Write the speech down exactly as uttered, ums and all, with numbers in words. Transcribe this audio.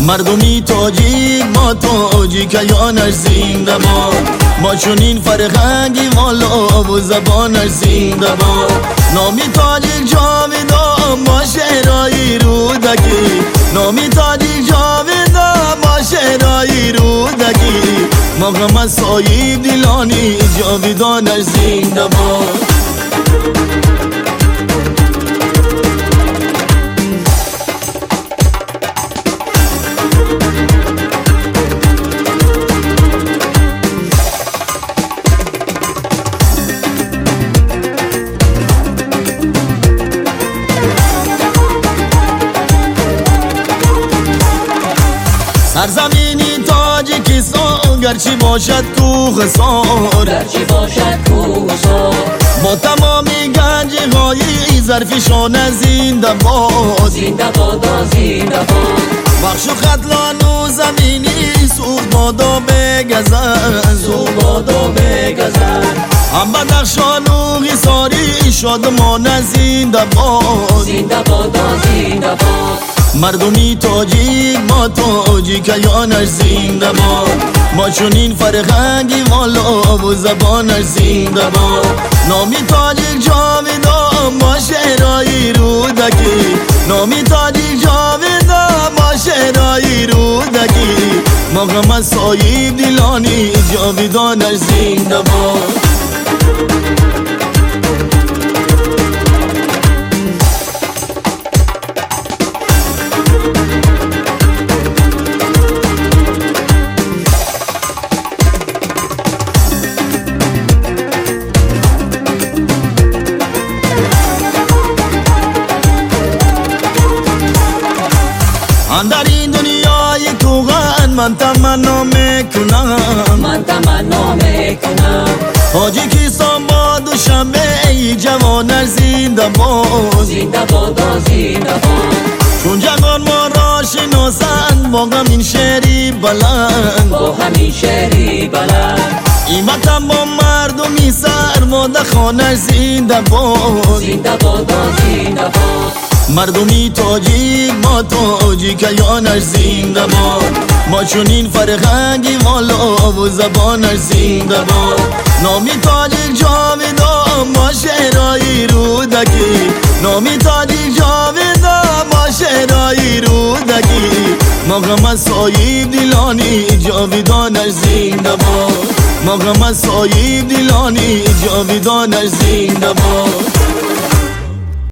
مردمی تاجیک ما تاجیکیانش زنده باد، ما چونین فرهنگی والا و زبانش زنده باد. نامی تاجیک جاویدان ما شهرهای رودکی، نامی تاجیک جاویدان ما شهرهای رودکی. محمد صاحب دیلانی جاویدانش زنده باد. سرزمینی تاجیکستان گرچی باشد کوه سار، گرچی باشد کوه سار، با تمامی گنج های ظرفشان زنده باد، زنده باد زنده باد. بخش و خطلان و زمینی سوخ بادا بگزن، سوخ بادا بگزن. هم بدخشان و غیساری شادمان زنده باد، زنده باد زنده باد. مردمی تاجیک ما تاجیکیانش زنده باد، ما چونین فرهنگی والا و زبانش زنده باد. نامی تاجیک جاویدان ما شهرهای رودکی، نامی تاجیک جاویدان ما شهرهای رودکی. محمد صاحب دیلانی جاویدانش زنده باد. در این دنیای کوهن من تمنا میکنم، من تمنا میکنم تاجیکستان با دوشنبه ای جوانش زنده باد، زنده باد زنده باد. چون جوان ما را شناسند با همین شعری بلند، با همین شعری بلند. این وطن با مردمی سرماده خانش زنده باد، زنده باد زنده باد. مردمی تاجیک ما تاجیکیانش زنده باد، ما چونین فرهنگی والا و زبانش زنده باد. نامی تاجیک جاویدان ما شهرهای رودکی، نامی تاجیک جاویدان ما شهرهای رودکی. محمد صاحب دیلانی جاویدانش زنده باد، محمد صاحب دیلانی جاویدانش زنده باد.